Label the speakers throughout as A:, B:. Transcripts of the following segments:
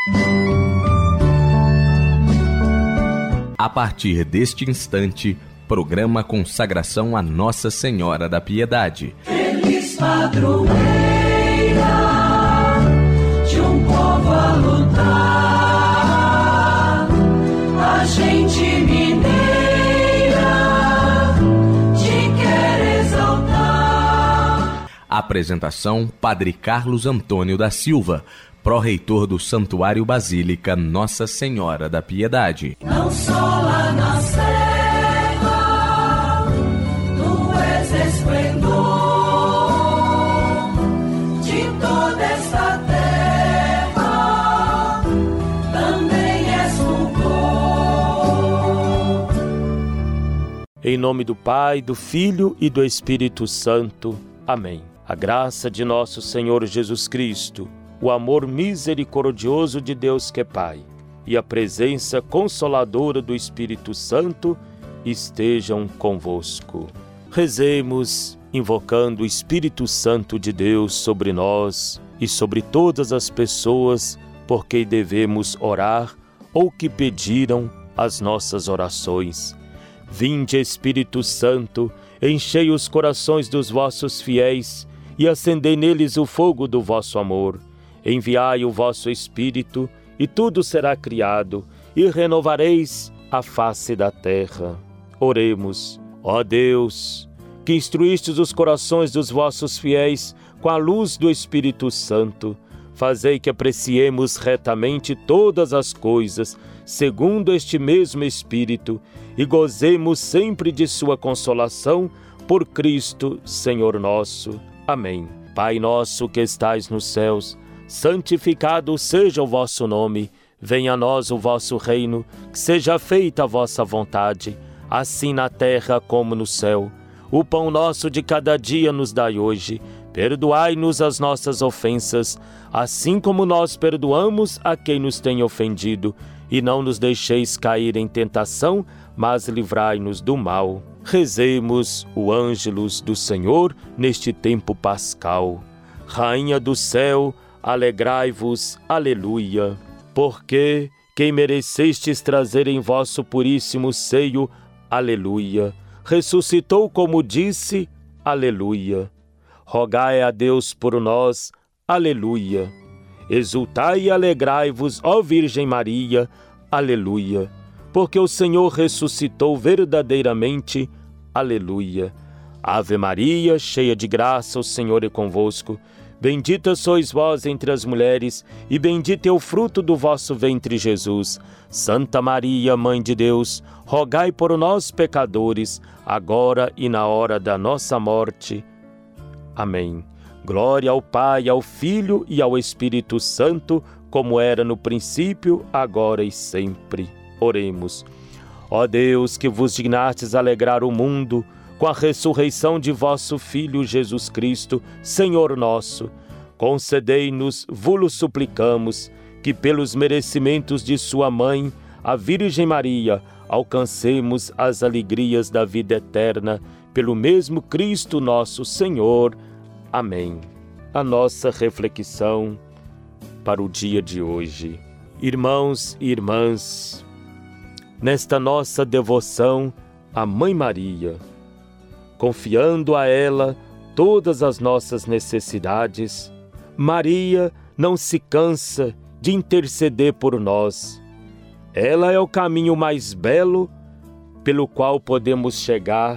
A: A partir deste instante, programa Consagração a Nossa Senhora da Piedade.
B: Feliz padroeira de um povo a lutar, a gente mineira te quer exaltar.
A: Apresentação: Padre Carlos Antônio da Silva, pró-reitor do Santuário Basílica Nossa Senhora da Piedade.
B: Não só lá na serra, tu és esplendor de toda esta terra, também és fulgor.
C: Em nome do Pai, do Filho e do Espírito Santo. Amém. A graça de nosso Senhor Jesus Cristo, o amor misericordioso de Deus que é Pai e a presença consoladora do Espírito Santo estejam convosco. Rezemos invocando o Espírito Santo de Deus sobre nós e sobre todas as pessoas por quem devemos orar ou que pediram as nossas orações. Vinde, Espírito Santo, enchei os corações dos vossos fiéis e acendei neles o fogo do vosso amor. Enviai o vosso Espírito, e tudo será criado, e renovareis a face da terra. Oremos. Ó Deus, que instruístes os corações dos vossos fiéis com a luz do Espírito Santo, fazei que apreciemos retamente todas as coisas, segundo este mesmo Espírito, e gozemos sempre de sua consolação, por Cristo, Senhor nosso. Amém. Pai nosso que estais nos céus, santificado seja o vosso nome, venha a nós o vosso reino, que seja feita a vossa vontade, assim na terra como no céu. O pão nosso de cada dia nos dai hoje, perdoai-nos as nossas ofensas, assim como nós perdoamos a quem nos tem ofendido, e não nos deixeis cair em tentação, mas livrai-nos do mal. Rezemos o Ângelus do Senhor neste tempo pascal. Rainha do céu, alegrai-vos, aleluia, porque quem merecestes trazer em vosso puríssimo seio, aleluia, ressuscitou como disse, aleluia. Rogai a Deus por nós, aleluia. Exultai e alegrai-vos, ó Virgem Maria, aleluia, porque o Senhor ressuscitou verdadeiramente, aleluia. Ave Maria, cheia de graça, o Senhor é convosco. Bendita sois vós entre as mulheres, e bendito é o fruto do vosso ventre, Jesus. Santa Maria, Mãe de Deus, rogai por nós, pecadores, agora e na hora da nossa morte. Amém. Glória ao Pai, ao Filho e ao Espírito Santo, como era no princípio, agora e sempre. Oremos. Ó Deus, que vos dignastes alegrar o mundo com a ressurreição de vosso Filho Jesus Cristo, Senhor nosso, concedei-nos, vos-lo suplicamos, que pelos merecimentos de sua Mãe, a Virgem Maria, alcancemos as alegrias da vida eterna, pelo mesmo Cristo nosso Senhor. Amém. A nossa reflexão para o dia de hoje. Irmãos e irmãs, nesta nossa devoção à Mãe Maria, confiando a ela todas as nossas necessidades, Maria não se cansa de interceder por nós. Ela é o caminho mais belo pelo qual podemos chegar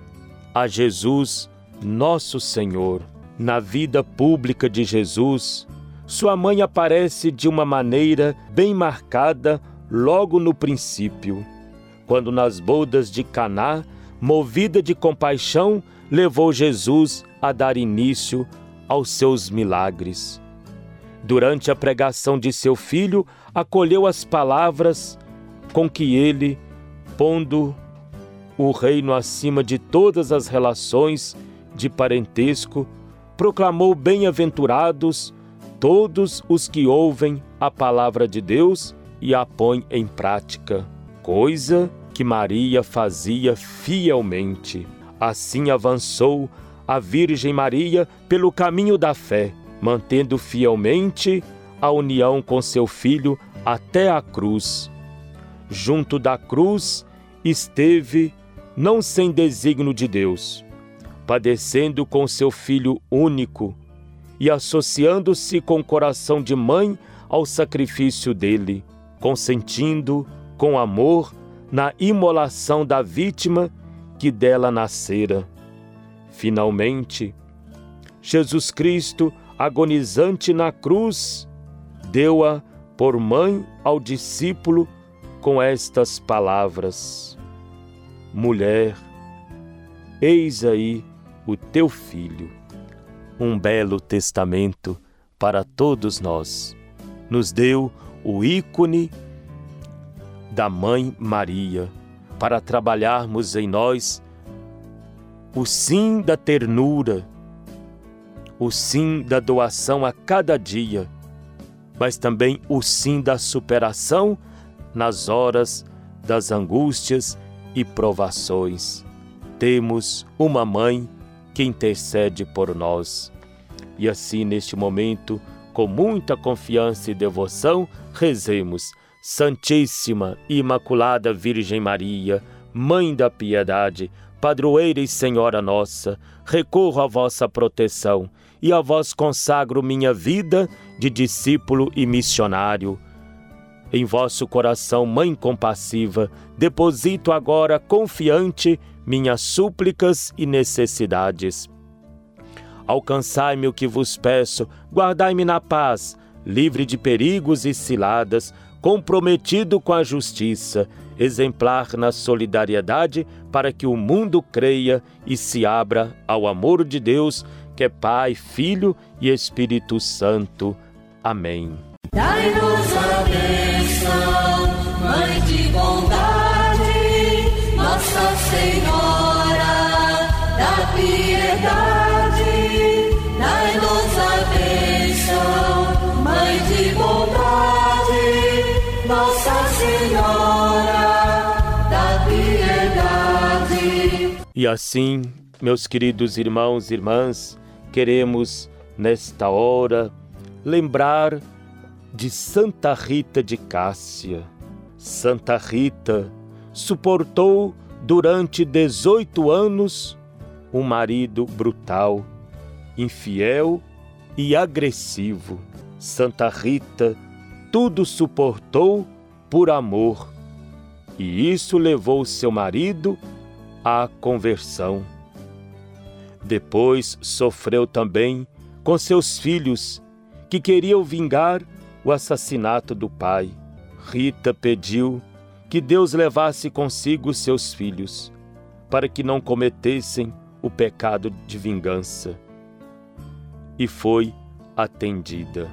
C: a Jesus, nosso Senhor. Na vida pública de Jesus, sua mãe aparece de uma maneira bem marcada logo no princípio, quando nas bodas de Caná, movida de compaixão, levou Jesus a dar início aos seus milagres. Durante a pregação de seu filho, acolheu as palavras com que ele, pondo o reino acima de todas as relações de parentesco, proclamou bem-aventurados todos os que ouvem a palavra de Deus e a põem em prática, coisa que Maria fazia fielmente. Assim avançou a Virgem Maria pelo caminho da fé, mantendo fielmente a união com seu Filho até a cruz. Junto da cruz esteve, não sem desígnio de Deus, padecendo com seu Filho único e associando-se com o coração de mãe ao sacrifício dele, consentindo com amor na imolação da vítima que dela nascera. Finalmente, Jesus Cristo, agonizante na cruz, deu-a por mãe ao discípulo com estas palavras: Mulher, eis aí o teu filho. Um belo testamento para todos nós. Nos deu o ícone da Mãe Maria, para trabalharmos em nós o sim da ternura, o sim da doação a cada dia, mas também o sim da superação nas horas das angústias e provações. Temos uma mãe que intercede por nós. E assim, neste momento, com muita confiança e devoção, rezemos: Santíssima e Imaculada Virgem Maria, Mãe da Piedade, Padroeira e Senhora nossa, recorro à vossa proteção e a vós consagro minha vida de discípulo e missionário. Em vosso coração, Mãe compassiva, deposito agora confiante minhas súplicas e necessidades. Alcançai-me o que vos peço, guardai-me na paz, livre de perigos e ciladas, comprometido com a justiça, exemplar na solidariedade, para que o mundo creia e se abra ao amor de Deus, que é Pai, Filho e Espírito Santo. Amém.
B: Dai-nos a bênção, Mãe de bondade, Nossa Senhora da Piedade. Dai-nos a bênção, Mãe de bondade, Nossa Senhora da Piedade.
C: E assim, meus queridos irmãos e irmãs, queremos nesta hora lembrar de Santa Rita de Cássia. Santa Rita suportou durante 18 anos um marido brutal, infiel e agressivo. Santa Rita tudo suportou por amor, e isso levou seu marido à conversão. Depois sofreu também com seus filhos, que queriam vingar o assassinato do pai. Rita pediu que Deus levasse consigo seus filhos, para que não cometessem o pecado de vingança. E foi atendida.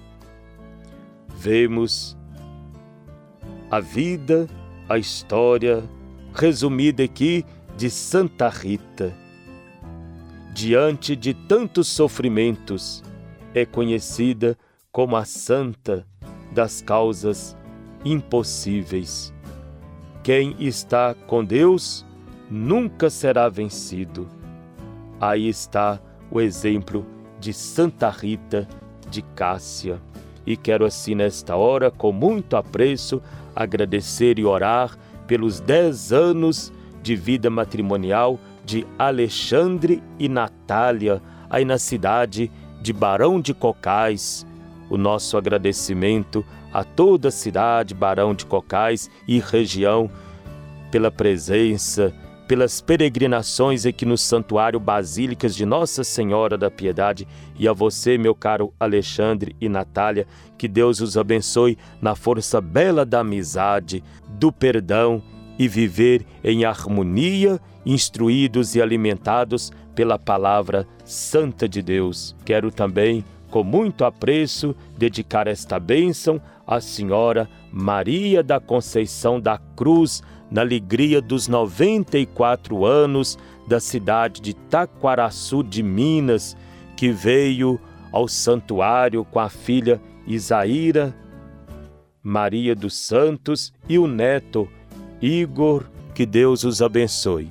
C: Vemos a vida, a história resumida aqui de Santa Rita. Diante de tantos sofrimentos, é conhecida como a santa das causas impossíveis. Quem está com Deus nunca será vencido. Aí está o exemplo de Santa Rita de Cássia. E quero assim nesta hora, com muito apreço, agradecer e orar pelos 10 anos de vida matrimonial de Alexandre e Natália, aí na cidade de Barão de Cocais. O nosso agradecimento a toda a cidade, Barão de Cocais e região, pela presença, pelas peregrinações aqui no Santuário Basílicas de Nossa Senhora da Piedade, e a você, meu caro Alexandre e Natália, que Deus os abençoe na força bela da amizade, do perdão e viver em harmonia, instruídos e alimentados pela palavra santa de Deus. Quero também, com muito apreço, dedicar esta bênção à Senhora Maria da Conceição da Cruz, na alegria dos 94 anos da cidade de Taquaraçu de Minas, que veio ao santuário com a filha Isaíra Maria dos Santos e o neto Igor. Que Deus os abençoe,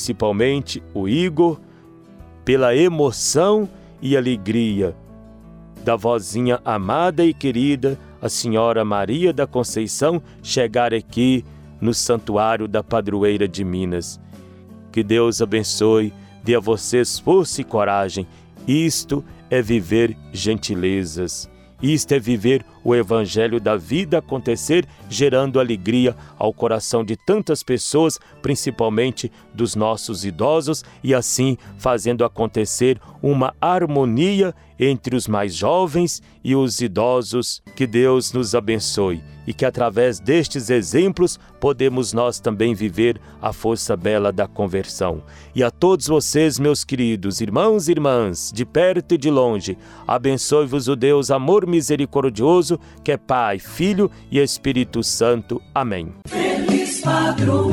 C: principalmente o Igor, pela emoção e alegria da vozinha amada e querida, a Senhora Maria da Conceição, chegar aqui no Santuário da Padroeira de Minas. Que Deus abençoe, dê a vocês força e coragem. Isto é viver gentilezas. Isto é viver o Evangelho da vida acontecer, gerando alegria ao coração de tantas pessoas, principalmente dos nossos idosos, e assim fazendo acontecer uma harmonia entre os mais jovens e os idosos. Que Deus nos abençoe e que através destes exemplos podemos nós também viver a força bela da conversão. E a todos vocês, meus queridos irmãos e irmãs, de perto e de longe, abençoe-vos o Deus amor misericordioso, que é Pai, Filho e Espírito Santo. Amém.
B: Feliz padroeira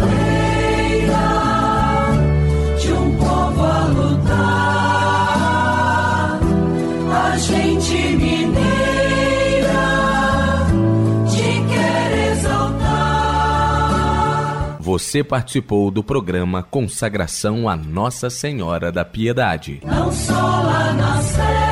B: de um povo a lutar, a gente mineira te quer exaltar.
A: Você participou do programa Consagração a Nossa Senhora da Piedade.
B: Não só lá na Sé